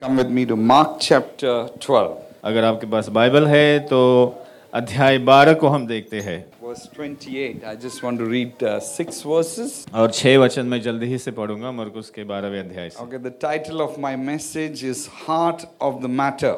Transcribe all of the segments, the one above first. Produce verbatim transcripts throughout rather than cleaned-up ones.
Come with me to Mark chapter twelve. अगर आपके पास Bible है तो अध्याय बारह को हम देखते हैं Verse twenty-eight. I just want to read uh, six verses. और छह वचन मैं जल्दी ही से पढ़ूंगा मरकुस के बारहवें अध्याय से। Okay, the title of my message is Heart of the Matter.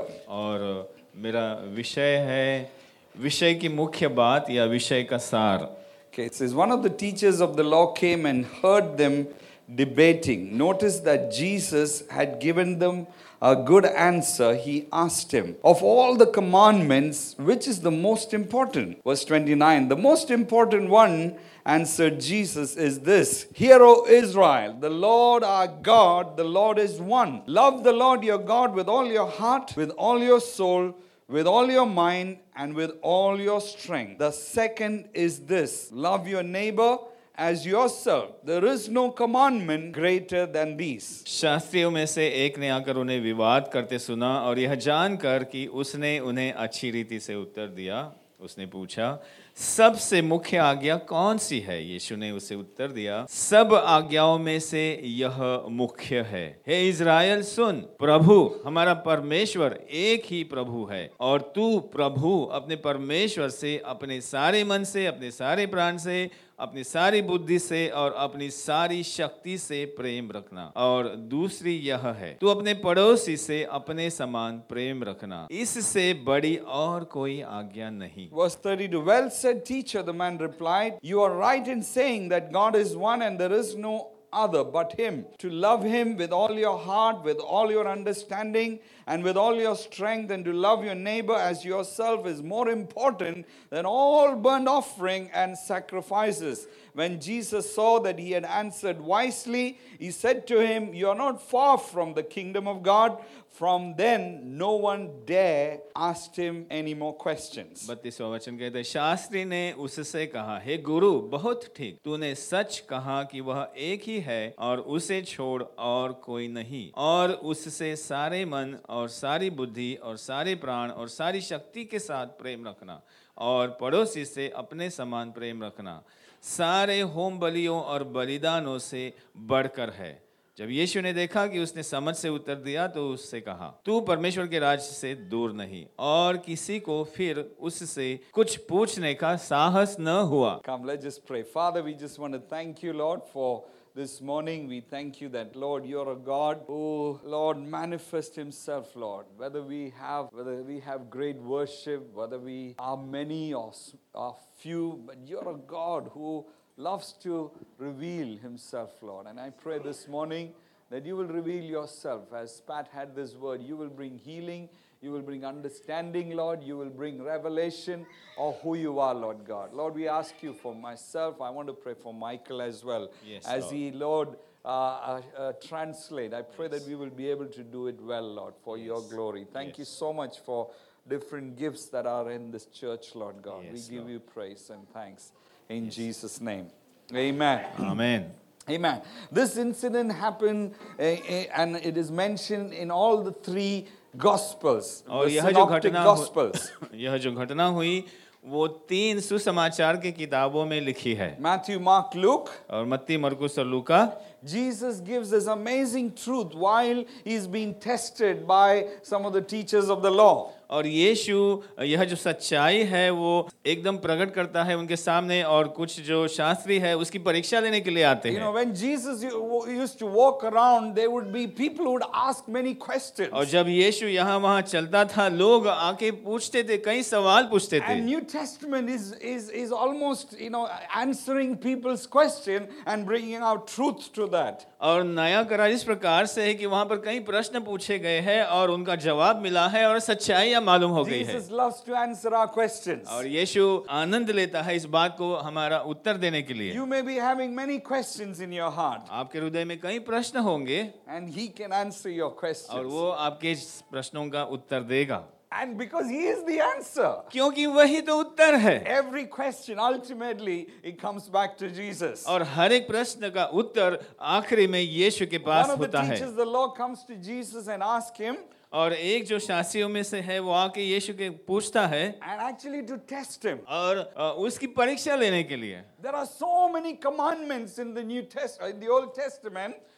और मेरा विषय है विषय की मुख्य बात या विषय का सार। Okay, it says one of the teachers of the law came and heard them debating. Notice that Jesus had given them a good answer. He asked him, of all the commandments, which is the most important? Verse twenty-nine, the most important one, answered Jesus, is this: Hear, O Israel, the Lord our God, the Lord is one. Love the Lord your God with all your heart, with all your soul, with all your mind, and with all your strength. The second is this: love your neighbor as yourself. There is no commandment greater than these. शास्त्रियों में से एक ने आकर उन्हें विवाद करते सुना और यह जानकर कि उसने उन्हें अच्छी रीति से उत्तर दिया, उसने पूछा, सबसे मुख्य आज्ञा कौन सी है? यीशु ने उसे उत्तर दिया, सब आज्ञाओं में से यह मुख्य है। हे इज़राइल सुन, प्रभु हमारा परमेश्वर एक ही प्रभु है और तू प्रभु अपने परमेश्वर से अपने सारे मन से, अपने सारे प्राण से, अपनी सारी बुद्धि से और अपनी सारी शक्ति से प्रेम रखना। और दूसरी यह है, तू अपने पड़ोसी से अपने समान प्रेम रखना। इससे बड़ी और कोई आज्ञा नहीं। Verse thirty-two, well said, teacher, the man replied, you are right in saying that God is one and there is no other but him. To love him with all your heart, with all your understanding, and with all your strength, and to love your neighbor as yourself is more important than all burnt offering and sacrifices. When Jesus saw that he had answered wisely, he said to him, you are not far from the kingdom of God. From then, no one dare ask him any more questions. बत्तीसवां वचन कहते हैं, शास्त्री ने उससे कहा, हे गुरु, बहुत ठीक, तूने सच कहा कि वह एक ही है और उसे छोड़ और कोई नहीं, और उससे सारे मन और सारी बुद्धि और सारे प्राण और सारी शक्ति के साथ प्रेम रखना, और पड़ोसी से अपने समान प्रेम रखना, सारे होम बलियों और बलिदानों से बढ़कर है। जब यीशु ने देखा कि उसने समझ से उत्तर दिया तो उससे कहा, तू परमेश्वर के राज्य से दूर नहीं, और किसी को फिर उससे कुछ पूछने का साहस न हुआ। Come, let's just pray. Father, we just want to thank you, Lord, for this morning. We thank you that, Lord, you're a God who, Lord, manifest himself, Lord. Whether we have, whether we have great worship, whether we are many or, or few, but you're a God who loves to reveal himself, Lord. And I pray this morning that you will reveal yourself. As Pat had this word, you will bring healing, you will bring understanding, Lord. You will bring revelation of who you are, Lord God. Lord, we ask you for myself. I want to pray for Michael as well. Yes, as Lord. he, Lord, uh, uh, uh, translate. I pray yes. that we will be able to do it well, Lord, for yes. your glory. Thank yes. you so much for different gifts that are in this church, Lord God. Yes, we give Lord. you praise and thanks. In yes. Jesus' name. Amen. Amen. Amen. This incident happened uh, uh, and it is mentioned in all the three Gospels. और the यह जो synoptic घटना Gospels. यह जो घटना हुई वो तीन सुसमाचार के किताबों में लिखी है। Matthew, Mark, Luke. और मत्ती, मरकुस और लूका। Jesus gives this amazing truth while he's being tested by some of the teachers of the law. और यीशु यह जो सच्चाई है वो एकदम प्रकट करता है उनके सामने, और कुछ जो शास्त्री है उसकी परीक्षा लेने के लिए आते हैं। You know, when Jesus used to walk around, there would be people who would ask many questions. और जब यीशु यहाँ वहाँ चलता था, लोग आके पूछते थे, कई सवाल पूछते थे। And New Testament is is is almost, you know, answering people's question and bringing out truth to that. और नया करार इस प्रकार से है कि वहाँ पर कई प्रश्न पूछे गए हैं और उनका जवाब मिला है और सच्चाई मालूम हो गई है। Jesus loves to answer our questions. और यीशु आनंद लेता है इस बात को हमारा उत्तर देने के लिए। You may be having many questions in your heart. आपके हृदय में कई प्रश्न होंगे, and he can answer your questions. और वो आपके प्रश्नों का उत्तर देगा। And because he is the answer. क्योंकि वही तो उत्तर है। Every question ultimately it comes back to Jesus. और हर एक प्रश्न का उत्तर आखिरी में यीशु के पास होता है। One of the teachers of the law comes to Jesus and asks him. और एक जो शास्त्रियों में से है वो आके यीशु के पूछता है, and actually to test him. और उसकी परीक्षा लेने के लिए। There are so many commandments in the New Testament, in the Old Testament.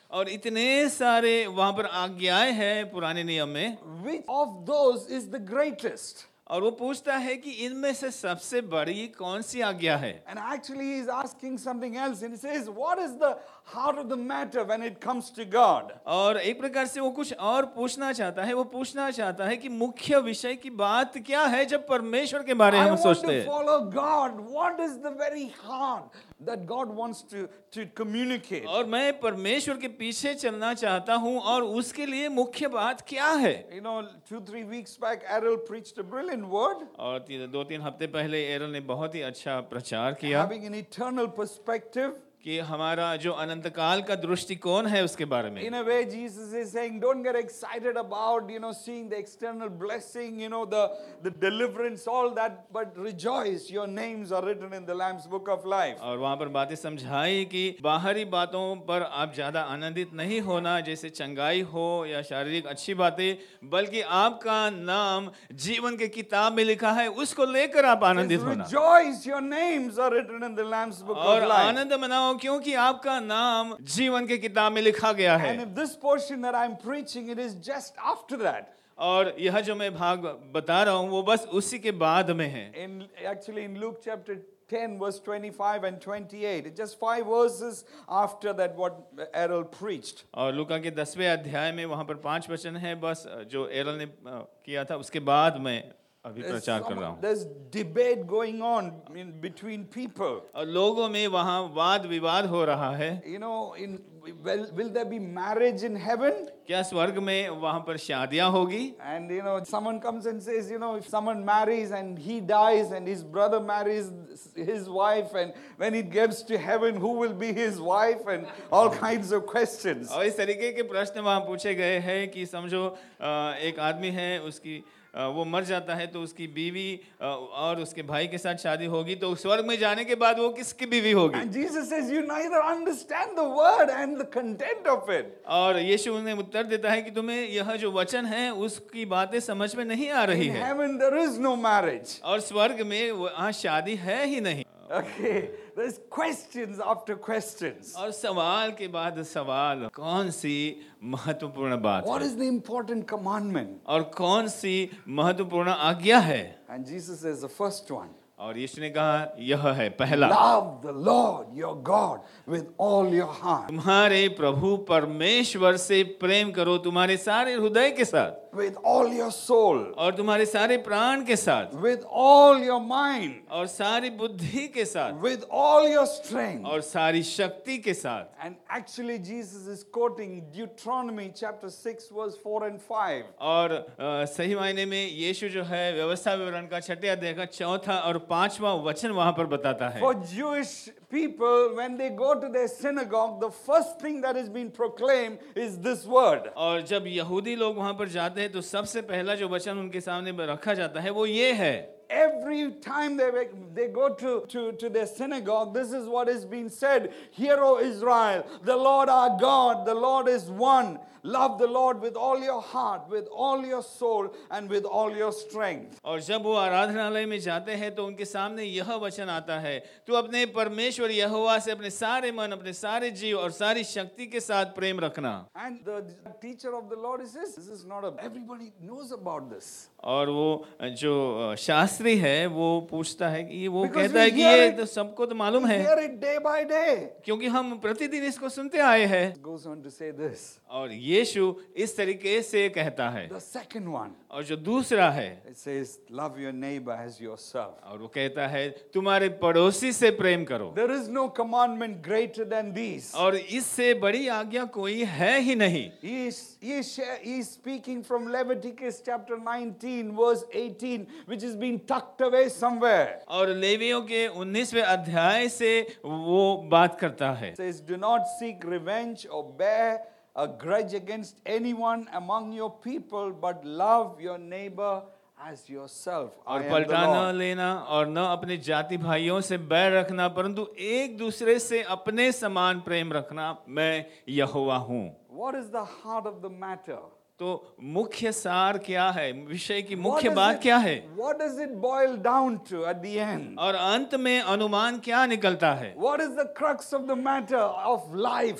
और इतने सारे वहां पर आज्ञाएं हैं पुराने नियम में, which of those is the greatest? और वो पूछता है कि इनमें से सबसे बड़ी कौन सी आज्ञा है। And actually he is asking something else, and he says, what is the heart of the matter when it comes to God? और एक प्रकार से वो कुछ और पूछना चाहता है। वो पूछना चाहता है कि मुख्य विषय की बात क्या है जब परमेश्वर के बारे में I हम want सोचते to हैं। follow God. What is the very heart that God wants to, to communicate? और मैं परमेश्वर के पीछे चलना चाहता हूँ, और उसके लिए मुख्य बात क्या है। You know, two, three weeks back, Errol preached a brilliant word, और ती, दो तीन हफ्ते पहले एरल ने बहुत ही अच्छा प्रचार किया having an eternal perspective. कि हमारा जो अनंत काल का दृष्टिकोण है उसके बारे में। In a way, Jesus is saying, don't get excited about, you know, seeing the external blessing, you know, the, the deliverance, all that, but rejoice, your names are written in the Lamb's book of life. और वहाँ पर बातें समझाई कि बाहरी बातों पर आप ज़्यादा आनंदित नहीं होना, जैसे चंगाई हो या शारीरिक अच्छी बातें, बल्कि आपका नाम जीवन के किताब में लिखा है, उसको लेकर आप आनंदित होना। Rejoice, your names are written in the Lamb's book और of life. आनंद मनाओ क्योंकि आपका नाम जीवन के किताब में लिखा गया है। And if this portion that I'm preaching, it is just after that. और यह जो मैं भाग बता रहा हूँ वो बस उसी के बाद में है। In actually in Luke chapter ten, verse twenty-five and twenty-eight, it's just five verses after that what Errol preached. और लूका के दसवें अध्याय में वहाँ पर पांच वचन है बस जो एरल ने किया था, उसके बाद मैं अभी There's, प्रचार कर some- रहा हूँ। there's debate going on in between people. और लोगों में वहाँ वाद विवाद हो रहा है। You know, in will, will there be marriage in heaven? क्या स्वर्ग में वहाँ पर शादियाँ होगी? And you know, someone comes and says, you know, if someone marries and he dies and his brother marries his wife, and when he gets to heaven, who will be his wife, and all kinds of questions. और इस तरीके के प्रश्न वहाँ पूछे गए हैं कि समझो अ, एक आदमी है, उसकी अ, वो मर जाता है तो उसकी बीवी अ, और उसके भाई के साथ शादी होगी, तो स्वर्ग में जाने के बाद वो किसकी बीवी होगी? And Jesus says, you neither understand the word and the content of it. और यीशु उन्हें उत्तर देता है कि तुम्हें यह जो वचन है उसकी बातें समझ में नहीं आ रही In है। heaven, there is no marriage. और स्वर्ग में वहाँ शादी है ही नहीं। Okay, there's questions after questions. और सवाल के बाद सवाल, कौन सी महत्वपूर्ण बात What है is the important commandment? और कौन सी महत्वपूर्ण आज्ञा है? And Jesus says, the first one. और यीशु ने कहा यह है पहला, Love the Lord your God with all your heart, तुम्हारे प्रभु परमेश्वर से प्रेम करो तुम्हारे सारे हृदय के साथ, with all your soul, और तुम्हारे सारे प्राण के साथ, with all your mind, और सारी बुद्धि के साथ, with all your strength. और सारी शक्ति के साथ। And actually, Jesus is quoting Deuteronomy chapter six, verse four and five. और अ, सही मायने में यीशु जो है व्यवस्था विवरण का छठे अध्याय का चौथा और पांचवा वचन वहां पर बताता है। For Jewish people, when they go to their synagogue, the first thing that is being proclaimed is this word. और जब यहूदी लोग वहां पर जाते हैं तो सबसे पहला जो वचन उनके सामने रखा जाता है वो ये है। Every time they, they go to, to, to their synagogue, this is what is being said. Hear, O Israel, the Lord our God, the Lord is one. Love the Lord with all your heart, with all your soul, and with all your strength. और जब वो आराधनालय में जाते हैं तो उनके सामने यह वचन आता है, तू अपने परमेश्वर यहोवा से अपने सारे मन, अपने सारे जीव और सारी शक्ति के साथ प्रेम रखना। And the teacher of the Lord is this. This is not a, everybody knows about this. और वो जो शास्त्री है वो पूछता है कि वो Because कहता है we कि hear ये it- तो सबको तो मालूम We है, hear it day by day. क्योंकि हम प्रतिदिन इसको सुनते आए हैं। It goes on to say this. और यीशु इस तरीके से कहता है। The second one, और जो दूसरा है, it says, love your neighbor as yourself. और वो कहता है तुम्हारे पड़ोसी से प्रेम करो। There is no commandment greater than these. और इससे बड़ी आज्ञा कोई है ही नहीं। He is, he is, share- he is speaking from Leviticus chapter nineteen, verse eighteen, which is being tucked away somewhere. और लेवियों के उन्नीसवें अध्याय से वो बात करता है। It says, do not seek revenge or bear a grudge against anyone among your people, but love your neighbor as yourself. I और am the पलटा न Lord. लेना और न अपने जाति भाइयों से बैर रखना, परंतु एक दूसरे से अपने समान प्रेम रखना, मैं यहोवा हूँ। What is the heart of the matter? तो मुख्य सार क्या है, विषय की What मुख्य does बात it- क्या है, What does it boil down to at the end? और अंत में अनुमान क्या निकलता है, What is the crux of the matter of life?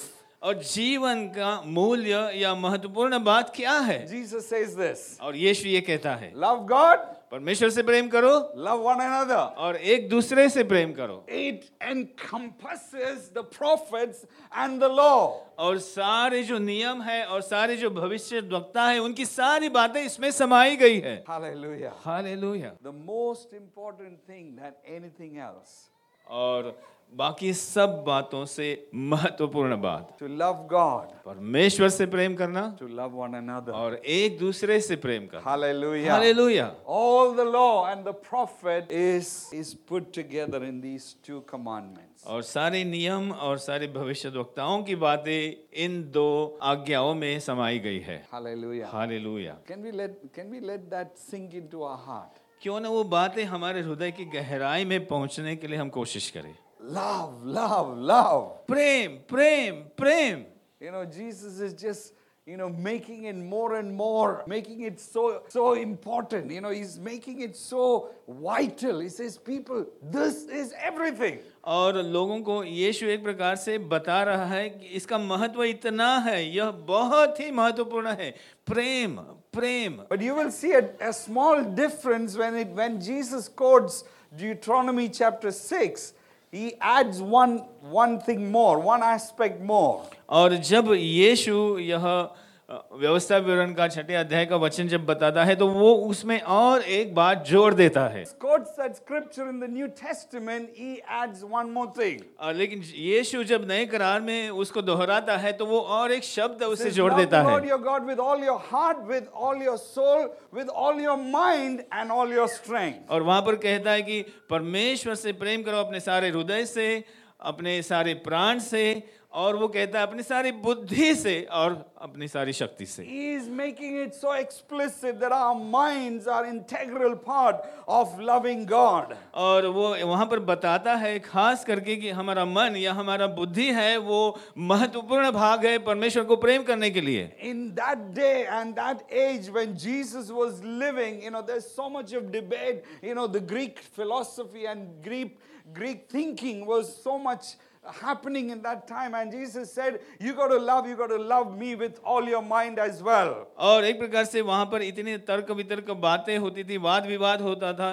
और जीवन का मूल्य या महत्वपूर्ण बात क्या है? Jesus says this. और यीशु ये कहता है, Love God, परमेश्वर से प्रेम करो love one another. और एक दूसरे से प्रेम करो। It encompasses the prophets and the law. और सारे जो नियम है और सारे जो भविष्यद्वक्ता है उनकी सारी बातें इसमें समाई गई है। Hallelujah. Hallelujah. The most important thing than anything else. और बाकी सब बातों से महत्वपूर्ण बात, To love God, परमेश्वर से प्रेम करना to love one another. और एक दूसरे से प्रेम करना। Hallelujah. Hallelujah. All the law and the prophet is is put together in these two commandments. और सारे नियम और सारे भविष्यद्वक्ताओं की बातें इन दो आज्ञाओं में समाई गई है। Hallelujah. Hallelujah. Can we let can we let that sink into our heart? क्यों ना वो बातें हमारे हृदय की गहराई में पहुंचने के लिए हम कोशिश करें। Love, love, love. Prem Prem Prem. You know, Jesus is just, you know, making it more and more, making it so, so important. You know, he's making it so vital. He says, people, this is everything. और लोगों को यीशु एक प्रकार से बता रहा है कि इसका महत्व इतना है, यह बहुत ही महत्वपूर्ण है। प्रेम प्रेम। But you will see a, a small difference when it when Jesus quotes Deuteronomy chapter six. He adds one one thing more, one aspect more. और जब यीशु यह व्यवस्था विवरण का छठे अध्याय का वचन जब बताता है तो वो उसमें और एक बात जोड़ देता है। Quotes that scripture in the New Testament, he adds one more thing. और लेकिन यीशु जब नए करार में उसको दोहराता है तो वो और एक शब्द उसे Says, जोड़ love देता the है। Lord your God with all your heart, with all your soul, with all your mind and all your strength. और वहां पर कहता है कि परमेश्वर से प्रेम करो अपने सारे हृदय से, अपने सारे प्राण से, और वो कहता है अपनी सारी बुद्धि से और अपनी सारी शक्ति से। He is making it so explicit that our minds are integral part of loving God. और वो वहां पर बताता है खास करके कि हमारा मन या हमारा बुद्धि है वो महत्वपूर्ण भाग है परमेश्वर को प्रेम करने के लिए। In that day and that age when Jesus was living, you know, there's so much of debate. You know, the Greek philosophy and Greek Greek thinking was so much happening in that time, and Jesus said, you got to love, you got to love me with all your mind as well. और एक प्रकार से वहां पर इतनी तर्क वितर्क बातें होती थी, वाद विवाद होता था,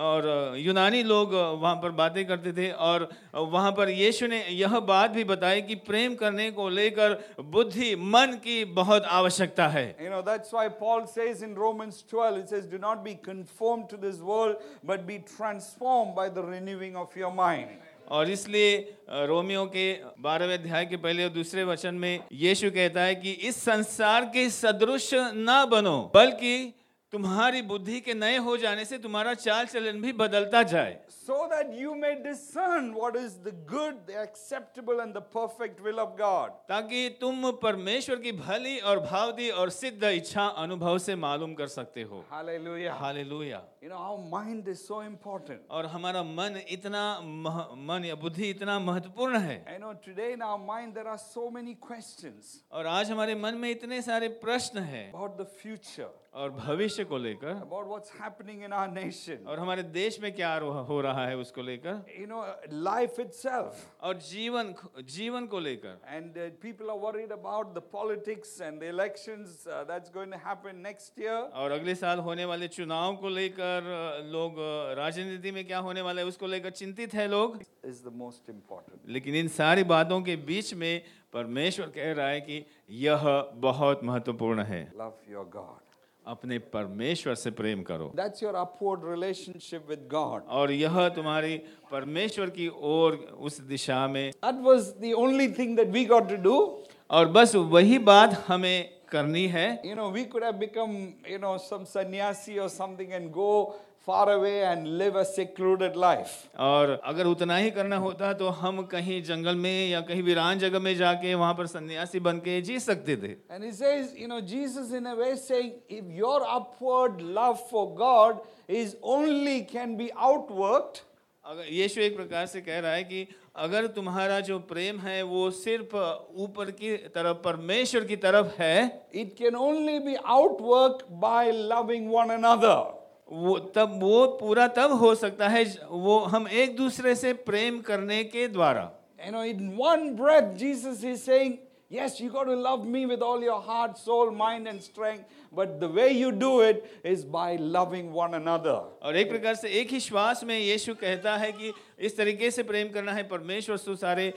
और यूनानी लोग वहां पर बातें करते थे, और वहां पर यीशु ने यह बात भी बताई कि प्रेम करने को लेकर बुद्धि मन की बहुत आवश्यकता है। You know, that's why Paul says in Romans twelve, it says, do not be conformed to this world, but be transformed by the renewing of your mind. और इसलिए रोमियो के बारहवें अध्याय के पहले और दूसरे वचन में यीशु कहता है कि इस संसार के सदृश ना बनो, बल्कि तुम्हारी बुद्धि के नए हो जाने से तुम्हारा चाल चलन भी बदलता जाए, so that you may discern what is the good, the acceptable and the perfect will of God. ताकि तुम परमेश्वर की भली और भावदी और सिद्ध इच्छा अनुभव से मालूम कर सकते हो। Hallelujah. Hallelujah. You know, our mind is so important. और हमारा मन इतना मह, मन या बुद्धि इतना महत्वपूर्ण है। I know today in our mind there are so many questions और आज हमारे मन में इतने सारे प्रश्न हैं about the future, और भविष्य को लेकर, about what's happening in our nation. और हमारे देश में क्या हो रहा है उसको लेकर, You know, life itself. और जीवन जीवन को लेकर। And uh, people are worried about the politics and the elections uh, that's going to happen next year. और अगले साल होने वाले चुनाव को लेकर लोग, राजनीति में क्या होने वाला है उसको लेकर चिंतित है लोग। Is the most important. लेकिन इन सारी बातों के बीच में परमेश्वर कह रहा है कि यह बहुत महत्वपूर्ण है। Love your God. अपने परमेश्वर से प्रेम करो। That's your upward relationship with God. और यह तुम्हारी परमेश्वर की ओर उस दिशा में, That was the only thing that we got to do. और बस वही बात हमें करनी है। You know, we could have become, you know, some sannyasi or something and go far away and live a secluded life. और अगर उतना ही करना होता तो हम कहीं जंगल में या कहीं वीरान जगह में जाके वहां पर सन्यासी बन के जी सकते थे। And he says, you know, Jesus in a way saying, if your upward love for God is only can be outworked, अगर यीशु एक प्रकार से कह रहा है कि अगर तुम्हारा जो प्रेम है वो सिर्फ ऊपर की तरफ परमेश्वर की तरफ है, it can only be outworked by loving one another. वो तब वो पूरा तब हो सकता है वो हम एक दूसरे से प्रेम करने के द्वारा। You know, in one breath, Jesus is saying, Yes, you got to love me with all your heart, soul, mind and strength, but the way you do it is by loving one another. और एक प्रकार से एक ही श्वास में यीशु कहता है कि इस तरीके से प्रेम करना है परमेश्वर से सारे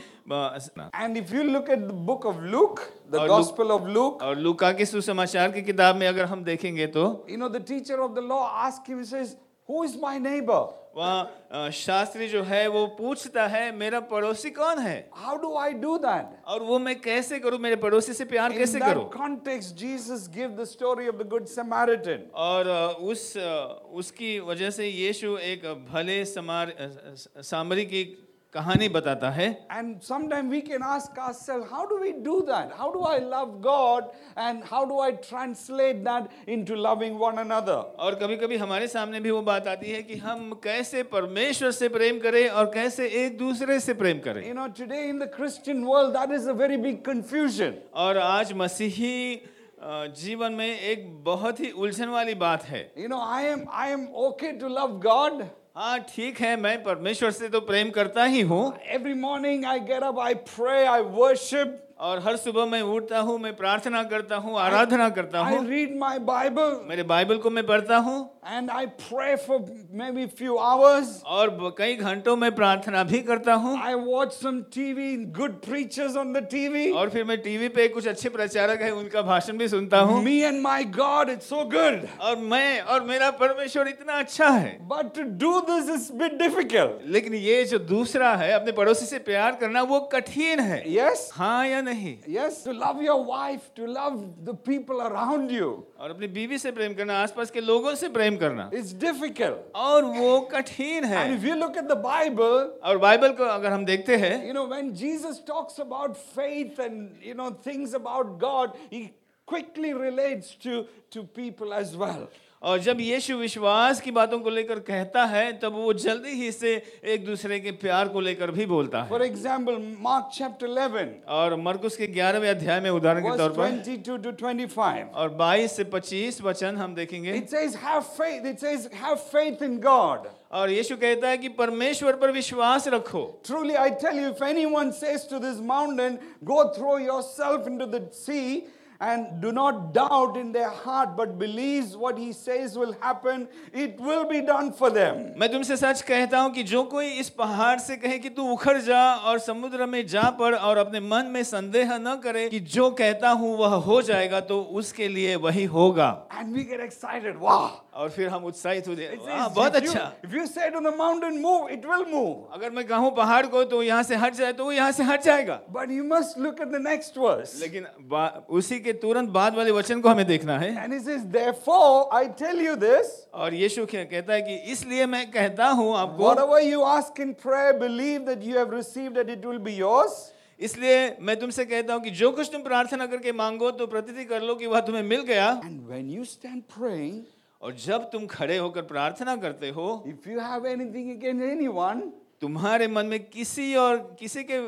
अ, And if you look at the book of Luke, the और Gospel of Luke, और लूका के सुसमाचार की किताब में अगर हम देखेंगे तो you know, the teacher of the law asks him, he says, who is my neighbor? वहाँ अ, शास्त्री जो है वो पूछता है मेरा पड़ोसी कौन है How do I do that? और वो मैं कैसे करूं, मेरे पड़ोसी से प्यार In कैसे करूं। that context, Jesus gives the story of the Good Samaritan. और अ, उस अ, उसकी वजह से यीशु एक भले समार अ, अ, सामरी की कहानी बताता है। And sometimes we can ask ourselves, how do we do that? How do I love God and how do I translate that into loving one another? और कभी-कभी हमारे सामने भी वो बात आती है कि हम कैसे परमेश्वर से प्रेम करें और कैसे एक दूसरे से प्रेम करें। You know, today in the Christian world, that is a very big confusion. और आज मसीही अ, जीवन में एक बहुत ही उलझन वाली बात है। You know, I am I am okay to love God. हाँ ठीक है, मैं परमेश्वर से तो प्रेम करता ही हूँ Every morning I get up, I pray, I worship. और हर सुबह मैं उठता हूँ, मैं प्रार्थना करता हूँ, आराधना करता I हूँ, read my Bible मेरे बाइबल को मैं पढ़ता हूँ and I pray for maybe few hours. और ब- कई घंटों में प्रार्थना भी करता हूँ I watch some T V, good preachers on the T V. और फिर मैं टीवी पे कुछ अच्छे प्रचारक हैं उनका भाषण भी सुनता हूँ Me and my God, it's so good. और मैं और मेरा परमेश्वर इतना अच्छा है। But to do this is a bit difficult. लेकिन ये जो दूसरा है अपने पड़ोसी से प्यार करना वो कठिन है, Yes? हाँ या नहीं? Yes, to love your wife, to love the people around you. और अपनी बीवी से प्रेम करना, आसपास के लोगों से प्रेम करना, It's difficult. और वो कठिन And है। if you look at the Bible, और बाइबल को अगर हम देखते हैं you know, when Jesus talks about faith and, you know, things about God, he quickly relates to, to people as well. और जब यीशु विश्वास की बातों को लेकर कहता है तब वो जल्दी ही से एक दूसरे के प्यार को लेकर भी बोलता है। For example, Mark chapter eleven, और मरकुस के ग्यारहवें अध्याय में उदाहरण के verse तौर पर twenty-two to twenty-five. और बाईस से पच्चीस वचन हम देखेंगे। It says, have faith. It says, have faith in God. और यीशु कहता है कि परमेश्वर पर विश्वास रखो। Truly, I tell you, if anyone says to this mountain, go throw yourself into the sea, and do not doubt in their heart, but believes what he says will happen, it will be done for them. मैं तुमसे सच कहता हूँ कि जो कोई इस पहाड़ से कहे कि तू उखड़ जा और समुद्र में जा पड़ और अपने मन में संदेह न करे कि जो कहता हूँ वह हो जाएगा, तो उसके लिए वही होगा। And we get excited. Wow. और फिर हम उत्साहित हो जाए, It वाह says, बहुत if, you, अच्छा। if you say to the mountain, move, it will move. अगर मैं कहूँ पहाड़ को तो यहाँ से हट जाए तो वो यहाँ से हट जाएगा। But you must look at the next verse. लेकिन बा- उसी के तुरंत बाद वाले वचन को हमें देखना है। And he says, therefore, I tell you this, और यीशु क्या कहता है कि इसलिए मैं कहता हूँ आपको, whatever you ask in prayer, believe that you have received it, it will be yours. इसलिए मैं तुमसे कहता हूँ कि जो कुछ तुम प्रार्थना करके मांगो तो प्रतीति कर लो कि वह तुम्हें मिल गया। And when you stand praying, और जब तुम खड़े होकर प्रार्थना करते हो, if you have anything against anyone, तुम्हारे मन में किसी और किसी के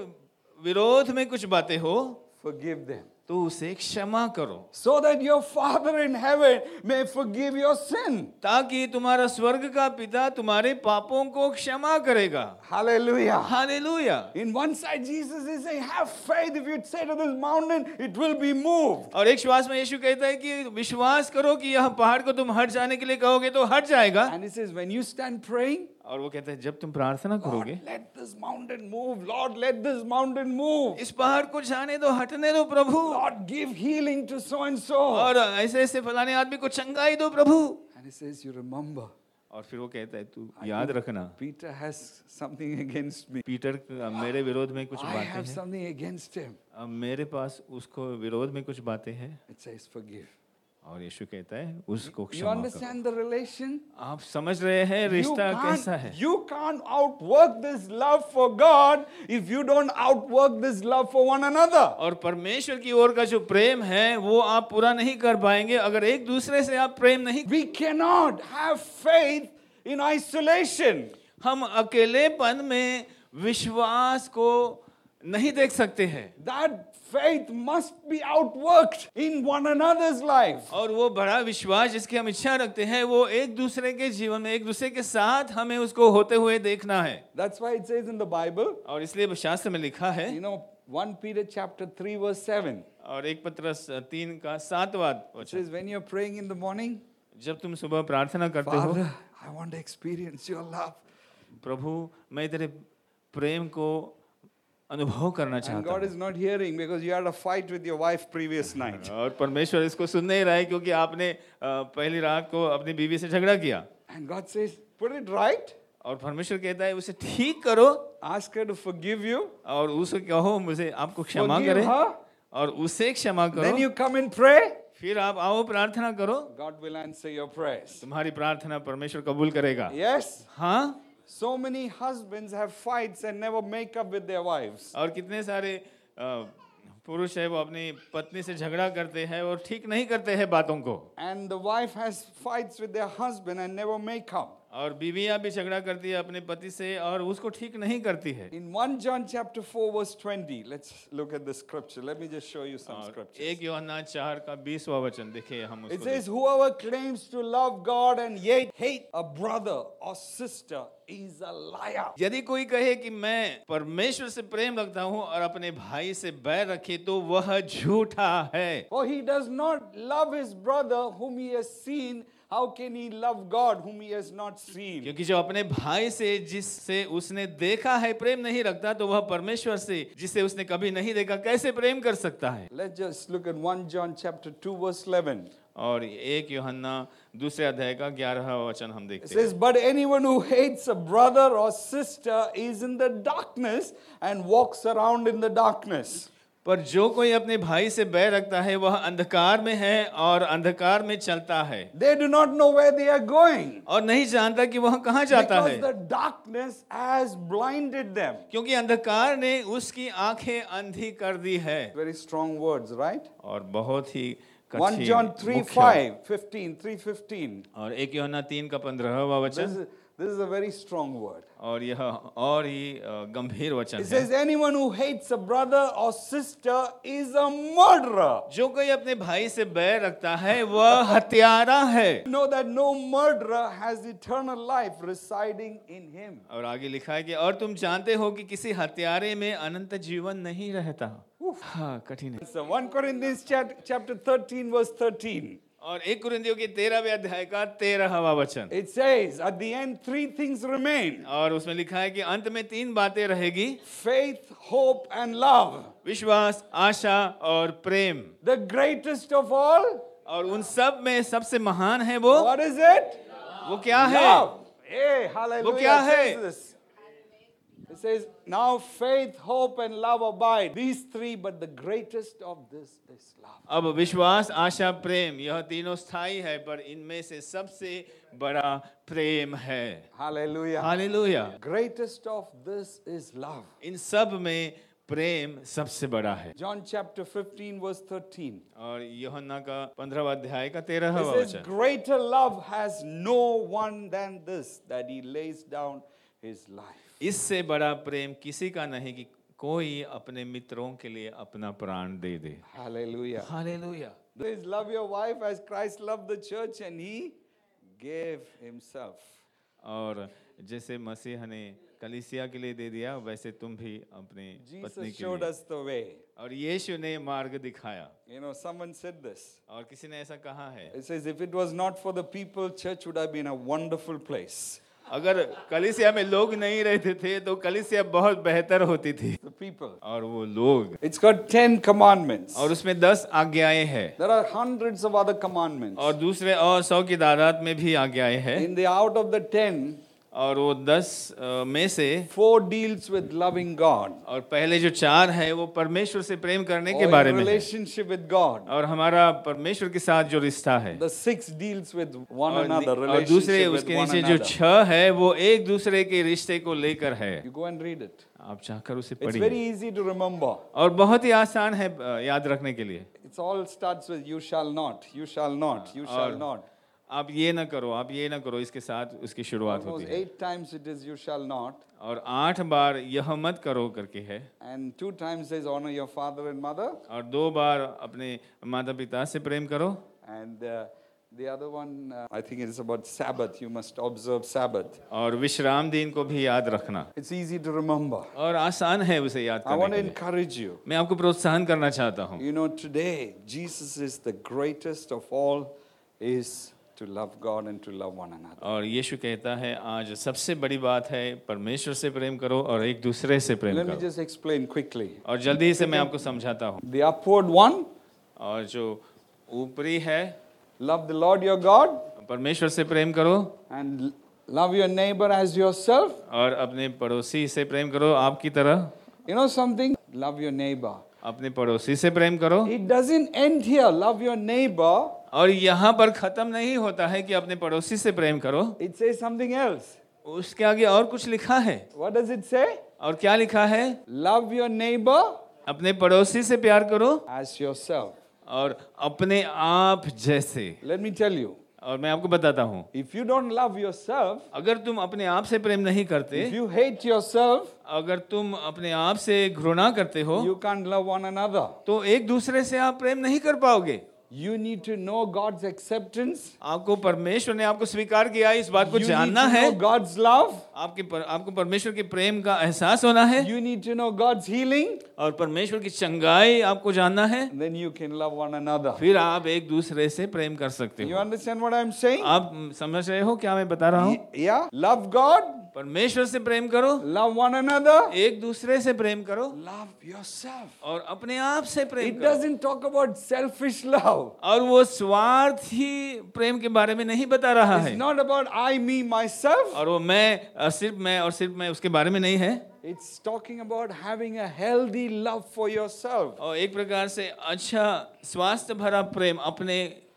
विरोध में कुछ बातें हो forgive them, तो उसे क्षमा करो, so that your Father in heaven may forgive your sin. ताकि तुम्हारा स्वर्ग का पिता तुम्हारे पापों को क्षमा करेगा। Hallelujah. Hallelujah. In one side, Jesus is saying, have faith. If you say to this mountain, it will be moved. और एक श्वास में यीशु कहता है कि विश्वास करो कि यह पहाड़ को तुम हट जाने के लिए कहोगे तो हट जाएगा। And he says, when you stand praying, और वो कहता है जब तुम प्रार्थना करोगे, Lord, let this mountain move. Lord, let this mountain move. इस पहाड़ को जाने दो, हटने दो प्रभु, Lord, give healing to so and so. और ऐसे ऐसे फलाने आदमी को चंगाई दो प्रभु। And he says, you remember, और फिर वो कहता है तू याद रखना, Peter has something against me. Peter का मेरे विरोध में कुछ I बातें have हैं, something against him. अब मेरे पास उसको विरोध में कुछ बातें हैं। It says, forgive. और यीशु कहता है उसको You क्षमा करो। understand the relation? आप समझ रहे हैं You रिश्ता कैसा can't, है? you can't outwork this love for God if you don't outwork this love for one another. और परमेश्वर की ओर का जो प्रेम है वो आप पूरा नहीं कर पाएंगे अगर एक दूसरे से आप प्रेम नहीं। We cannot have faith in isolation. हम अकेलेपन में विश्वास को नहीं देख सकते हैं। That faith must be outworked in one another's life. और वो बड़ा विश्वास जिसकी हम इच्छा रखते हैं वो एक दूसरे के जीवन में एक दूसरे के साथ हमें उसको होते हुए देखना है। That's why it says in the Bible, और इसलिए शास्त्र में लिखा है, you know, First Peter chapter three verse seven. और एक पत्रस तीन का सातवां It वचन, says when you're praying in the morning, जब तुम सुबह प्रार्थना करते हो, Father, I want to experience your love. प्रभु मैं तेरे प्रेम को अनुभव करना And चाहता God हूँ। is not hearing because you had a fight with your wife previous night. और परमेश्वर इसको सुन नहीं रहा है क्योंकि आपने अ, पहली रात को अपनी बीवी से झगड़ा किया। And God says, put it right. और परमेश्वर कहता है उसे ठीक करो Ask her to forgive you. और उसे कहो मुझे आपको क्षमा Forgive करे her. और उसे क्षमा Then करो, you come and pray. फिर आप आओ प्रार्थना करो, God will answer your prayers. तुम्हारी प्रार्थना परमेश्वर कबूल करेगा। Yes? हाँ, So many husbands have fights and never make up with their wives. और कितने सारे अ, पुरुष है वो अपनी पत्नी से झगड़ा करते हैं और ठीक नहीं करते हैं बातों को, And the wife has fights with their husband and never make up. और बीवियां भी झगड़ा करती है अपने पति से और उसको ठीक नहीं करती है। In First John chapter four verse twenty, let's look at the scripture. Let me just show you some और scriptures. एक यूहन्ना चार का बीसवां वचन देखिए, हम It उसको says, whoever claims to love God and yet hate a brother or sister is a liar. यदि कोई कहे कि मैं परमेश्वर से प्रेम रखता हूँ और अपने भाई से बैर रखे तो वह झूठा है। For he does not love his brother whom he has seen. How can he love God whom he has not seen? क्योंकि जो अपने भाई से जिससे उसने देखा है प्रेम नहीं रखता तो वह परमेश्वर से जिसे उसने कभी नहीं देखा कैसे प्रेम कर सकता है। Let's just look at First John chapter two verse eleven. और एक यूहन्ना दूसरे अध्याय का ग्यारहवां वचन हम It देखते says, हैं। but anyone who hates a brother or sister is in the darkness and walks around in the darkness. पर जो कोई अपने भाई से बैर रखता है वह अंधकार में है और अंधकार में चलता है They do not know where they are going और नहीं जानता कि वह कहाँ जाता because है, the darkness has blinded them. क्योंकि अंधकार ने उसकी आंखें अंधी कर दी है। Very strong words, right? और बहुत ही First कठिन John three मुख्य। five, fifteen, three fifteen. और एक यूहन्ना तीन का पंद्रहवां This वचन, is, this is a very strong word. और यह और ही अ, गंभीर वचन It है। says, anyone who hates a brother or sister is a murderer. जो कोई अपने भाई से बैर रखता है वह हत्यारा है। Know that no murderer has eternal life residing in him. और आगे लिखा है कि और तुम जानते हो कि किसी हत्यारे में अनंत जीवन नहीं रहता। हाँ, कठिन है। So First Corinthians chap- chapter thirteen verse thirteen. और एक कुरिन्थियों के तेरहवें अध्याय का तेरहवां वचन, It says, at the end three things remain. और उसमें लिखा है कि अंत में तीन बातें रहेगी, Faith, hope and love. विश्वास, आशा और प्रेम। The greatest of all, और उन सब में सबसे महान है वो what is it? वो क्या है? Love. Hey, hallelujah. वो क्या It says है? this. It says, now faith, hope and love abide. These three, but the greatest of this is love. अब विश्वास, आशा, प्रेम, यह तीनों स्थायी है पर इनमें से सबसे बड़ा प्रेम है। Hallelujah. Hallelujah. Greatest of this is love. इन सब में प्रेम सबसे बड़ा है। John chapter fifteen verse thirteen. और यूहन्ना का पंद्रहवां अध्याय का It तेरहवां says, वचन, greater love has no one than this, that he lays down his life. इससे बड़ा प्रेम किसी का नहीं कि कोई अपने मित्रों के लिए अपना प्राण दे दे। Hallelujah. Hallelujah. Please love your wife as Christ loved the church and he gave himself. और जैसे मसीह ने कलीसिया के लिए दे दिया वैसे तुम भी अपने पत्नी Jesus के showed लिए। us the way. और यीशु ने मार्ग दिखाया। You know, someone said this. और किसी ने ऐसा कहा है, It says, if it was not for the people, church would have been a wonderful place. अगर कलीसिया में लोग नहीं रहते थे तो कलीसिया बहुत बेहतर होती थी। The people. और वो लोग, It's got ten commandments. और उसमें दस आज्ञाएं हैं There are hundreds of other commandments. और दूसरे और सौ की तादाद में भी आज्ञाएं हैं। In the out of the ten, और वो दस अ, में से four deals with loving God. और पहले जो चार है वो परमेश्वर से प्रेम करने के Or बारे in में है। relationship with God. और हमारा परमेश्वर के साथ जो रिश्ता है, The six deals with one और, another. और दूसरे Relationship with उसके one नीचे जो another. छह है वो एक दूसरे के रिश्ते को लेकर है। You go and read it. आप चाहकर उसे It's पढ़िए। very easy to remember. और बहुत ही आसान है अ, याद रखने के लिए। It all starts with you shall not, you shall not, you shall और not. आप ये ना करो, आप ये ना करो, इसके साथ उसकी शुरुआत Almost होती है। eight times it is, you shall not. और आठ बार यह मत करो करके है, And two times says, honor your father and mother. और दो बार अपने माता पिता से प्रेम करो। And uh, the other one, uh, I think it is about Sabbath. You must observe Sabbath. और विश्राम दिन को भी याद रखना, It's easy to remember. और आसान है उसे याद I want करने to के लिए। encourage you. मैं आपको प्रोत्साहन करना चाहता हूँ। You know, today, Jesus is the greatest of all, is to love God and to love one another. और यीशु कहता है आज सबसे बड़ी बात है परमेश्वर से प्रेम करो और एक दूसरे से प्रेम Let me करो। just explain quickly. और जल्दी से मैं आपको समझाता हूँ। The upward one, और जो ऊपरी है, love the Lord your God परमेश्वर से प्रेम करो and love your neighbor as yourself. और अपने पड़ोसी से प्रेम करो आपकी तरह। You know something? Love your neighbor. अपने पड़ोसी से प्रेम करो। It doesn't end here. Love your neighbor. और यहाँ पर खत्म नहीं होता है कि अपने पड़ोसी से प्रेम करो, It says something else. उसके आगे और कुछ लिखा है। What does it say? और क्या लिखा है? Love your neighbor अपने पड़ोसी से प्यार करो as yourself. और अपने आप जैसे। Let me tell you, और मैं आपको बताता हूँ, if you don't love yourself, अगर तुम अपने आप से प्रेम नहीं करते, if you hate yourself, अगर तुम अपने आप से घृणा करते हो, you can't love one another. तो एक दूसरे से आप प्रेम नहीं कर पाओगे। You need to know God's acceptance. आपको परमेश्वर ने आपको स्वीकार किया, इस बात को You need जानना to है। know God's love. आपके पर, आपको परमेश्वर के प्रेम का एहसास होना है, You need to know God's healing. और परमेश्वर की चंगाई आपको जानना है। Then you can love one another. फिर आप एक दूसरे से प्रेम कर सकते You हो। understand what I'm saying? आप समझ रहे हो क्या मैं बता रहा हूँ? Yeah? Love God, परमेश्वर से प्रेम करो, love one another, एक दूसरे से प्रेम करो, love yourself. और अपने आप से प्रेम It करो। doesn't talk about selfish love. और वो स्वार्थी प्रेम के बारे में नहीं बता रहा है, It's not about I, me, myself. और वो मैं अ, सिर्फ मैं और सिर्फ मैं उसके बारे में नहीं है। It's talking about having a healthy love for yourself. और एक प्रकार से अच्छा स्वास्थ्य भरा प्रेम अपने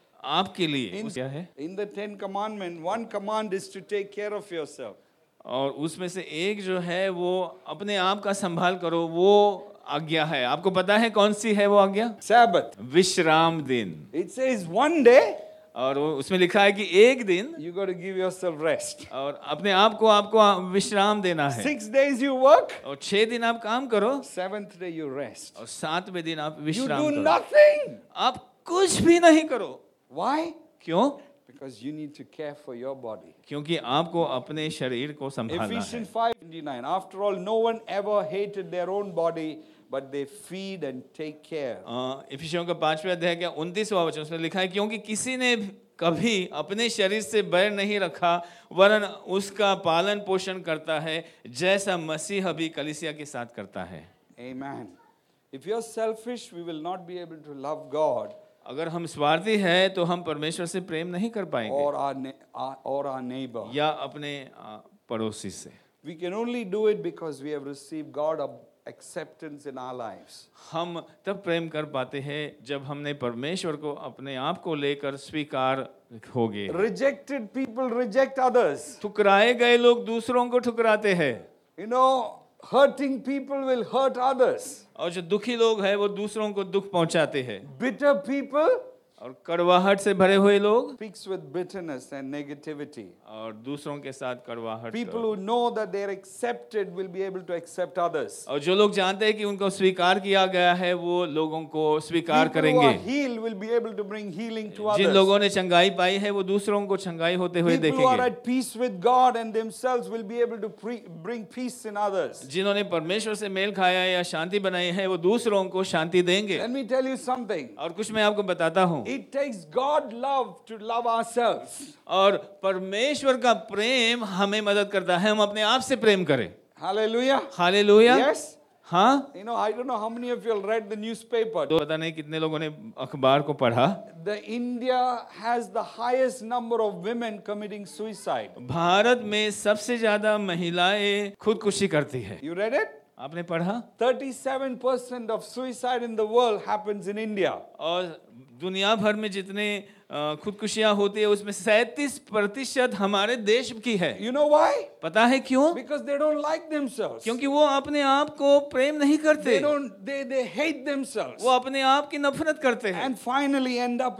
आप के लिए In, क्या है। in the Ten Commandments, one command is to take care of yourself. और उसमें से एक जो है वो अपने आप का संभाल करो, वो आज्ञा है। आपको पता है कौन सी है वो आज्ञा? Sabbath. विश्राम दिन। It says one day और वो उसमें लिखा है कि एक दिन, you got to give yourself rest. और अपने आप को आपको विश्राम देना है। Six days you work, और छह दिन आप काम करो, seventh day you rest. और सातवें दिन आप You विश्राम do करो। nothing. आप कुछ भी नहीं करो। Why? क्यों? Because you need to care for your body. क्योंकि आपको अपने शरीर को संभालना है। Ephesians five twenty-nine. After all, no one ever hated their own body, but they feed and take care. अ, इफिसियों का पांचवें अध्याय का उनतीसवां वचन उसमें लिखा है, क्योंकि किसी ने कभी अपने शरीर से बैर नहीं रखा, वरन उसका पालन पोषण करता है, जैसा मसीह भी कलीसिया के साथ करता है। Amen. If you're selfish, we will not be able to love God अगर हम स्वार्थी हैं तो हम परमेश्वर से प्रेम नहीं कर पाएंगे, or our, ne- our or our neighbor. या अपने अ, पड़ोसी से। We can only do it because we have received God of acceptance in our lives. हम तब प्रेम कर पाते हैं जब हमने परमेश्वर को अपने आप को लेकर स्वीकार हो गए। Rejected people reject others. ठुकराए गए लोग दूसरों को ठुकराते हैं, You know, hurting people will hurt others. और जो दुखी लोग हैं वो दूसरों को दुख पहुंचाते हैं। Bitter people और कड़वाहट से भरे हुए लोग, speaks with bitterness and negativity. और दूसरों के साथ कड़वाहट। People who know that they're accepted will be able to accept others. और जो लोग जानते हैं कि उनको स्वीकार किया गया है वो लोगों को स्वीकार People who करेंगे। are healed will be able to bring healing to Jin others. लोगों ने चंगाई पाई है वो दूसरों को चंगाई होते हुए People who are देखेंगे। at peace with God and themselves will be able to pre- bring peace in others. जिन्होंने परमेश्वर से मेल खाया या शांति बनाई है वो दूसरों को शांति देंगे। Let me tell you something. और कुछ मैं आपको बताता हूँ, It takes God love to love ourselves. और परमेश्वर का प्रेम हमें मदद करता है हम अपने आप से प्रेम करें। Hallelujah. हालेलुया। Yes. हाँ। You know, I don't know how many of you have read the newspaper. तो पता नहीं कितने लोगों ने अखबार को पढ़ा। The India has the highest number of women committing suicide. Bharat में सबसे ज्यादा महिलाएं खुदकुशी करती है। You read it? आपने पढ़ा? thirty-seven percent of suicide in the world happens in India. और दुनिया भर में जितने अ, खुदकुशियां होती है उसमें सैंतीस प्रतिशत हमारे देश की है। You know why? पता है क्यों? Because they don't like themselves. क्योंकि वो अपने आप को प्रेम नहीं करते, They don't. They they hate themselves. वो अपने आप की नफरत करते हैं, And finally end up in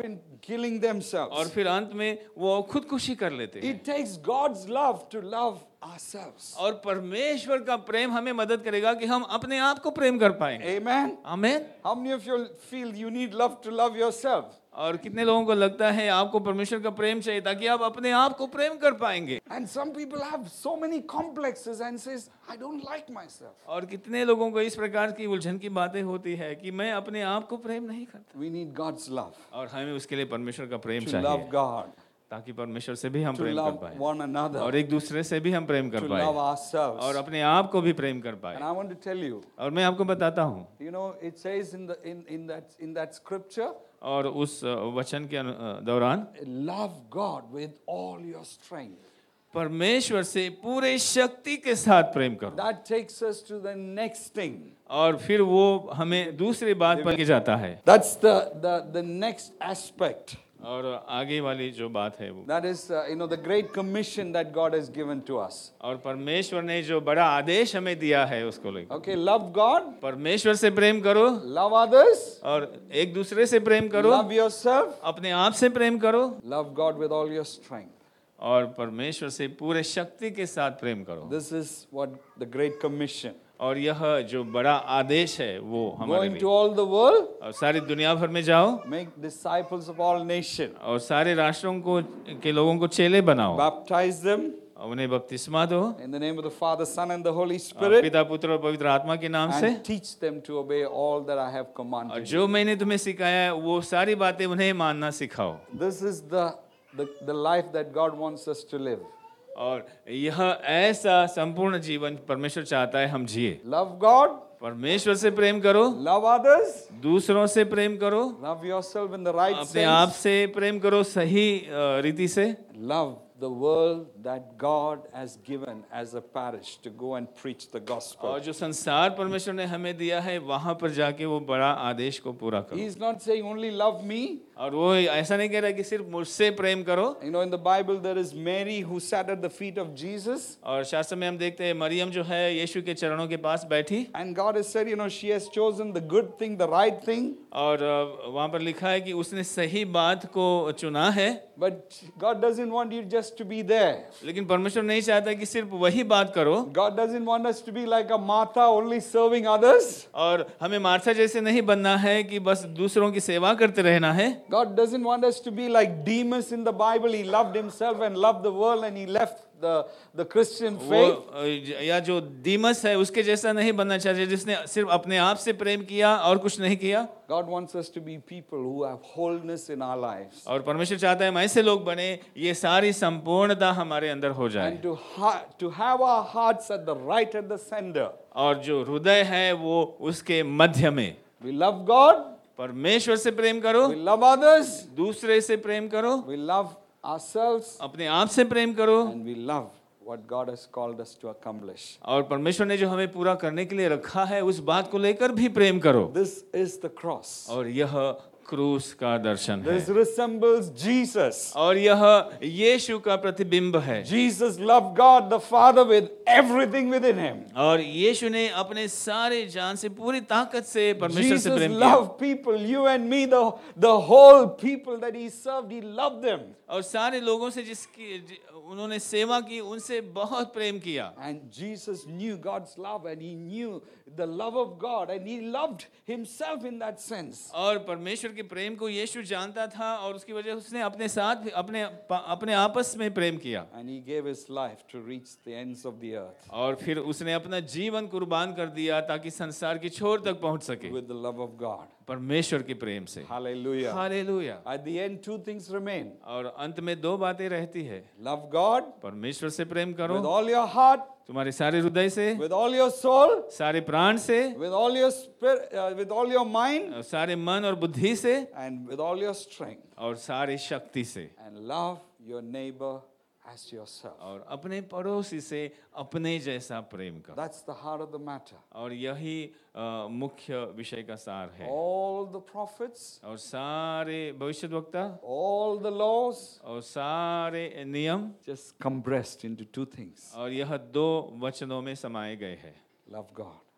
killing और themselves. फिर अंत में वो खुदकुशी कर लेते हैं। It takes God's love to love ourselves. और परमेश्वर का प्रेम हमें मदद करेगा कि हम अपने आप को प्रेम कर पाएंगे। Amen. आमीन। How many of you feel you need love to love yourself? और कितने लोगों को लगता है आपको परमेश्वर का प्रेम चाहिए ताकि आप अपने आप को प्रेम कर पाएंगे। And some people have so many complexes and says, I don't like myself. और कितने लोगों को इस प्रकार की उलझन की बातें होती है कि मैं अपने आप को प्रेम नहीं करता। We need God's love और हमें उसके लिए परमेश्वर का प्रेम to love चाहिए God, ताकि परमेश्वर से भी हम to प्रेम कर love पाए one another, और एक दूसरे से भी हम प्रेम कर to पाए love ourselves. और अपने आप को भी प्रेम कर पाए। And I want to tell you, और मैं आपको बताता हूँ, you know, it says in the in in that in that scripture, और उस वचन के अनु- दौरान love God with all your strength. परमेश्वर से पूरे शक्ति के साथ प्रेम करो। That takes us to the next thing. और फिर वो हमें दूसरी बात पर ले जाता है। That's the the the next aspect. और आगे वाली जो बात है वो, That is, uh, you know, the great commission that God has given to us. और परमेश्वर ने जो बड़ा आदेश हमें दिया है उसको लेकर, Okay, love God, परमेश्वर से प्रेम करो love others, और एक दूसरे से प्रेम करो, love yourself, अपने आप से प्रेम करो love God with all your strength. और परमेश्वर से पूरे शक्ति के साथ प्रेम करो। This is what the great commission. और यह जो बड़ा आदेश है वो हमारे Going to लिए, all the world, और सारी दुनिया भर में जाओ make disciples of all nations, और सारे राष्ट्रों को के लोगों को चेले बनाओ, baptize them और उन्हें बपतिस्मा दो in the name of the Father, Son, and the Holy और Spirit, पिता पुत्र और पवित्र आत्मा के नाम से, and teach them to obey all that I have और commanded you. जो मैंने तुम्हें सिखाया है वो सारी बातें उन्हें मानना सिखाओ। This is the, the, the life that God wants us to live. और यह ऐसा संपूर्ण जीवन परमेश्वर चाहता है हम जिए। Love God, परमेश्वर से प्रेम करो, love others, दूसरों से प्रेम करो, love yourself in the right अपने आप sense, से प्रेम करो सही अ, रीति से, love the world that God has given as a parish to go and preach the gospel. और जो संसार परमेश्वर ने हमें दिया है वहां पर जाके वो बड़ा आदेश को पूरा He करो। is not saying only love me. और वो ऐसा नहीं कह रहा कि सिर्फ मुझसे प्रेम करो। You know, in the Bible there is Mary who sat at the feet of Jesus, और शास्त्र में हम देखते हैं मरियम जो है यीशु के चरणों के पास बैठी, and God has said, you know, she has chosen the good thing, the right thing, और अ, वहां पर लिखा है कि उसने सही बात को चुना है। but God doesn't want you just to be there. लेकिन परमेश्वर नहीं चाहता कि सिर्फ वही बात करो, God doesn't want us to be like a Martha, only serving others. और हमें मार्था जैसे नहीं बनना है कि बस दूसरों की सेवा करते रहना है। God doesn't want us to be like Demas in the Bible. He loved himself and loved the world, and he left the, the Christian faith. वो अ, या जो दीमस है उसके जैसा नहीं बनना चाहिए जिसने सिर्फ अपने आप से प्रेम किया और कुछ नहीं किया। God wants us to be people who have wholeness in our lives, और परमेश्वर चाहता है हम ऐसे लोग बने ये सारी संपूर्णता हमारे अंदर हो जाए, and to ha- to have our hearts at the right at the center. और जो हृदय है वो उसके मध्य में। We love God, परमेश्वर से प्रेम करो, we love others, दूसरे से प्रेम करो, we love ourselves, अपने आप से प्रेम करो, and we love what God has called us to accomplish. और परमेश्वर ने जो हमें पूरा करने के लिए रखा है उस बात को लेकर भी प्रेम करो। This is the cross. और यह क्रूस का दर्शन है, This resembles Jesus. और यह यीशु का प्रतिबिंब है। Jesus loved God the Father with everything within him. और यीशु ने अपने सारे जान से पूरी ताकत से परमेश्वर से Jesus प्रेम किया, loved people, you and me, the, the whole people that he served, he loved them. और सारे लोगों से जिसकी जि- उन्होंने सेवा की उनसे बहुत प्रेम किया। And Jesus knew God's love, and he knew the love of God, and he loved himself in that sense. और परमेश्वर के प्रेम को यीशु जानता था और उसकी वजह उसने अपने साथ अपने अपने आपस में प्रेम किया, And he gave his life to reach the ends of the earth और फिर उसने अपना जीवन कुर्बान कर दिया ताकि संसार की छोर तक पहुंच सके with the love of God. परमेश्वर के प्रेम से। Hallelujah. Hallelujah. At the end, two things remain. और अंत में दो बातें रहती है, Love God परमेश्वर से प्रेम करो with all your heart, तुम्हारे सारे हृदय से, with all your soul, सारे प्राण से, with all your spirit, uh, with all your mind, और सारे मन और बुद्धि से, and with all your strength. और सारी शक्ति से, And love your neighbor as yourself. और अपने पड़ोसी से अपने जैसा प्रेम करो। That's the heart of the matter. और यही अ, मुख्य विषय का सार है। All the prophets, और सारे भविष्यद्वक्ता all the laws, और सारे नियम just compressed into two things. और यह दो वचनों में समाये गए हैं, Love God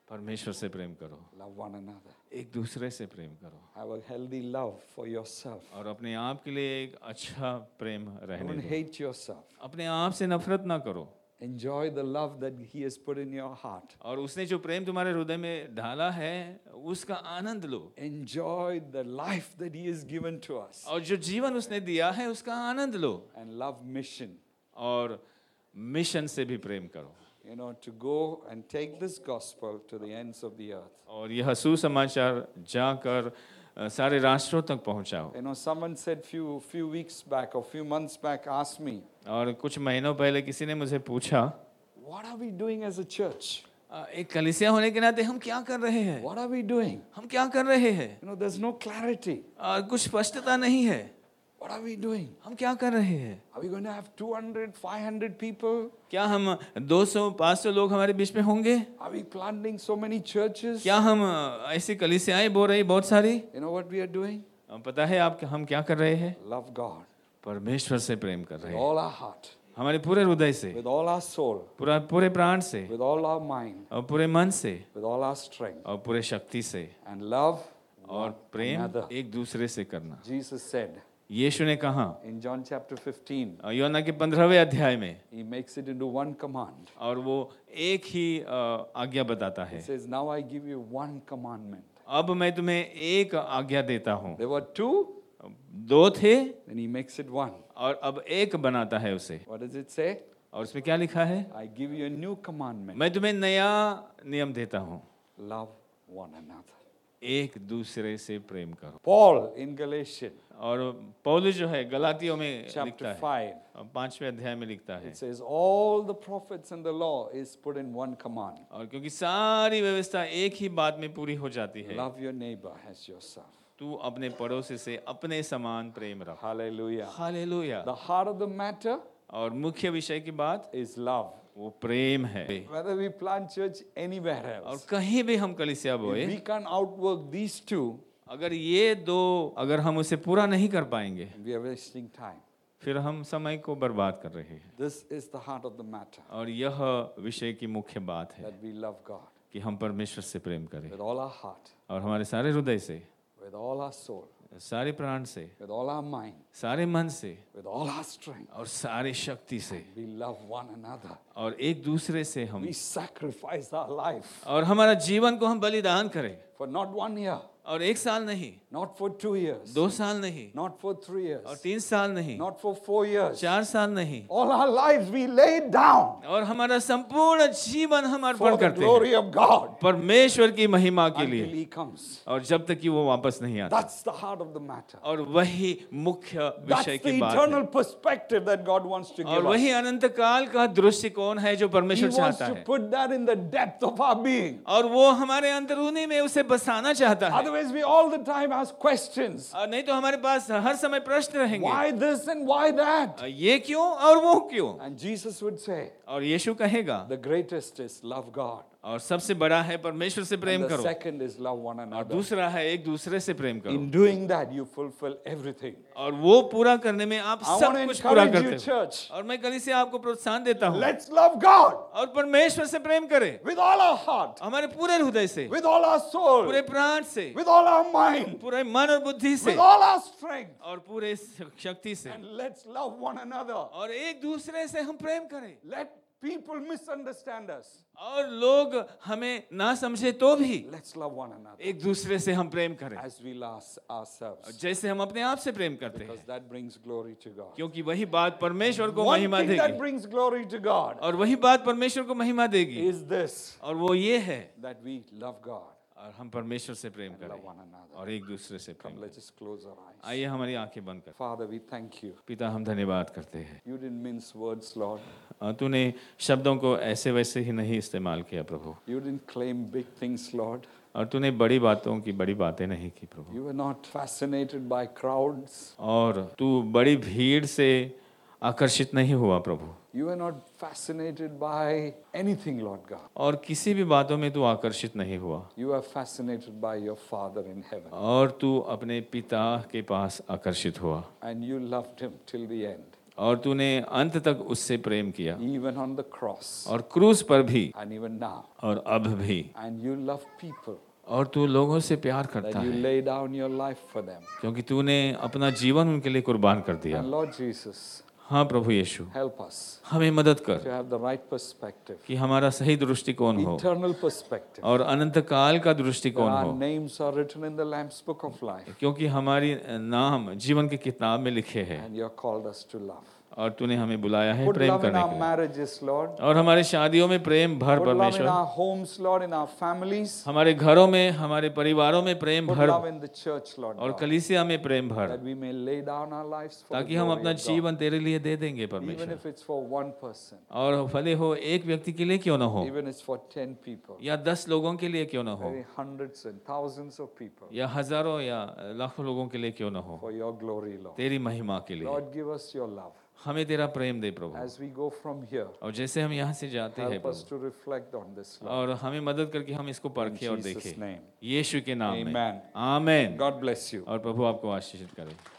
परमेश्वर से प्रेम करो, Love one another. एक दूसरे से प्रेम करो, Have a healthy love for yourself. और अपने आप के लिए एक अच्छा प्रेम रहने Don't दो। hate yourself. अपने आप से नफरत ना करो, Enjoy the love that He has put in your heart. और उसने जो प्रेम तुम्हारे हृदय में ढाला है उसका आनंद लो, Enjoy the life that He has given to us. और जो जीवन उसने दिया है उसका आनंद लो, And love mission. और मिशन से भी प्रेम करो, You know, to go and take this gospel to the ends of the earth. और यह सुसमाचार जाकर अ, सारे राष्ट्रों तक पहुंचाओ। You know, someone said few few weeks back or few months back asked me, और कुछ महीनों पहले किसी ने मुझे पूछा, what are we doing as a church? अ, एक कलीसिया होने के नाते हम क्या कर रहे हैं, What are we doing? हम क्या कर रहे हैं, You know, there's no clarity. और कुछ स्पष्टता नहीं है, What are we doing? हम क्या कर रहे हैं। Are we going to have two hundred, five hundred people? क्या हम दो सौ पाँच सौ लोग हमारे बीच में होंगे, Are we planting so many churches? क्या हम अ, ऐसी कलीसियाएं बो रही बहुत सारी। You know what we are doing? अ, पता है आप हम क्या कर रहे हैं, Love God परमेश्वर से प्रेम कर with रहे हैं, all our heart, हमारे पूरे हृदय से, with all our soul, पूरा पूरे प्राण से, with all our mind, और पूरे मन से, with all our strength, और पूरे शक्ति से, and love और one प्रेम another. एक दूसरे से करना। Jesus said यीशु ने कहा in John chapter fifteen, और योना के पंद्रहवें अध्याय में, He makes it into one command. और वो एक ही अ, आज्ञा बताता He है, says, now I give you one commandment. अब मैं तुम्हें एक आज्ञा देता हूँ। There were two, दो थे then He makes it one. और अब एक बनाता है उसे, What does it say? और उसमें क्या लिखा है, I give you a new commandment. मैं तुम्हें नया नियम देता हूँ, Love one another. एक दूसरे से प्रेम करो। Paul in Galatians और पौलुस जो है गलातियों में लिखता chapter है, five, और पांचवें अध्याय में लिखता है, it says, all the prophets and the law is put in one command. और क्योंकि सारी व्यवस्था एक ही बात में पूरी हो जाती है, Love your neighbor as yourself. तू अपने पड़ोसी से अपने समान प्रेम रख। Hallelujah. Hallelujah. The heart of the matter और मुख्य विषय की बात is love. वो प्रेम है। Whether we plant church anywhere और else, कहीं भी हम कलीसिया if बोए, we can outwork these two, अगर ये दो अगर हम उसे पूरा नहीं कर पाएंगे, we are wasting time. फिर हम समय को बर्बाद कर रहे हैं। This is the heart of the matter, और यह विषय की मुख्य बात है that we love God कि हम परमेश्वर से प्रेम करें, with all our heart, और हमारे सारे हृदय से, with all our soul, सारे प्राण से, with all our mind, सारे मन से, with all our strength. और सारे शक्ति से, We love one another. और एक दूसरे से हम, We sacrifice our life और हमारा जीवन को हम बलिदान करें, for not one year, और एक साल नहीं, not for two years, दो साल नहीं, not for three years, और तीन साल नहीं, not for four years. चार साल नहीं, All our lives we lay it down और हमारा संपूर्ण जीवन हम अर्पण for the करते हैं glory of God परमेश्वर की महिमा के until लिए, He comes. और जब तक कि वो वापस नहीं आता। That's the heart of the matter. और वही मुख्य That's विषय the की बात eternal है, perspective that God wants to और give वही us. अनंत काल का दृष्टिकोण है जो He परमेश्वर wants चाहता to है, put that in the depth of our being. और वो हमारे अंदरूनी में उसे बसाना चाहता है। Otherwise, we all the time ask questions. और नहीं तो हमारे पास हर समय प्रश्न रहेंगे, Why this and why that? ये क्यों और वो क्यों। And Jesus would say, और यीशु कहेगा, the greatest is love God. और सबसे बड़ा है परमेश्वर से प्रेम And the करो, second is love one और another. दूसरा है एक दूसरे से प्रेम करो, In doing that, you fulfill everything. और वो पूरा करने में आप I सब want to कुछ पूरा encourage you, करते हो। church. और मैं कलीसिया आपको प्रोत्साहन देता हूँ, Let's love God और परमेश्वर से प्रेम करें with all our heart, हमारे पूरे हृदय से, with all our soul, पूरे प्राण से, with all our mind, पूरे मन और बुद्धि से, with all our strength. और पूरे शक्ति से, And let's love one another. और एक दूसरे से हम प्रेम करें। Let people misunderstand us. और लोग हमें ना समझे तो भी Let's love one another एक दूसरे से हम प्रेम करें, as we love ourselves. जैसे हम अपने आप से प्रेम करते Because हैं, that brings glory to God. क्योंकि वही बात परमेश्वर को One महिमा thing that देगी, brings glory to God और वही बात परमेश्वर को महिमा देगी, is this, और वो ये है, that we love God और हम परमेश्वर से प्रेम and करें love one another. और एक दूसरे से प्रेम Come, let's just close our eyes. करें। आइए हमारी आंखें बंद कर। Father, we thank you. पिता, हम धन्यवाद करते हैं, You didn't mince words, Lord. और तूने शब्दों को ऐसे वैसे ही नहीं इस्तेमाल किया प्रभु, You didn't claim big things, Lord. और तूने बड़ी बातों की बड़ी बातें नहीं की प्रभु, You were not fascinated by crowds. और तू बड़ी भीड़ से आकर्षित नहीं हुआ प्रभु, You were not fascinated by anything, Lord God. और किसी भी बातों में तू आकर्षित नहीं हुआ, You are fascinated by your Father in heaven. और तू अपने पिता के पास आकर्षित हुआ, And you loved him till the end. और तूने अंत तक उससे प्रेम किया, even on the cross, और क्रूस पर भी, and even now. और अब भी। And you love people, और तू लोगों से प्यार करता that you है, lay down your life for them. क्योंकि तूने अपना जीवन उनके लिए कुर्बान कर दिया। And Lord Jesus, हाँ प्रभु यीशु, help us हमें मदद कर to have the right perspective, कि हमारा सही दृष्टिकोण हो eternal perspective. और अनंत काल का That दृष्टिकोण our हो, names are written in the Lamb's book of life, क्योंकि हमारी नाम जीवन की किताब में लिखे हैं and you have called us to love. और तूने हमें बुलाया है Put प्रेम love in करने our के लिए। marriages, Lord. और हमारे शादियों में प्रेम भर Put love in परमेश्वर, our homes, Lord, in our families. हमारे घरों में, हमारे परिवारों में प्रेम Put भर, love in the church, Lord और God, कलीसिया में प्रेम भर, that we may lay down our lives for the ताकि हम glory अपना of God. जीवन तेरे लिए दे देंगे Even परमेश्वर। if it's for one person, और भले हो एक व्यक्ति के लिए क्यों ना हो, even if it's for ten people, या दस लोगों के लिए क्यों ना हो, maybe hundreds and thousands of people, या हजारों या लाखों लोगों के लिए क्यों ना हो, for your glory, Lord. तेरी महिमा के लिए Lord, give us your love. हमें तेरा प्रेम दे प्रभु। As we go from here, और जैसे हम यहाँ से जाते हैं help us Prabhu, to reflect on this, Lord. और हमें मदद करके हम इसको परखें और Jesus' देखें, name. यीशु के नाम में, Amen. Amen. God bless you. और प्रभु आपको आशीषित करे।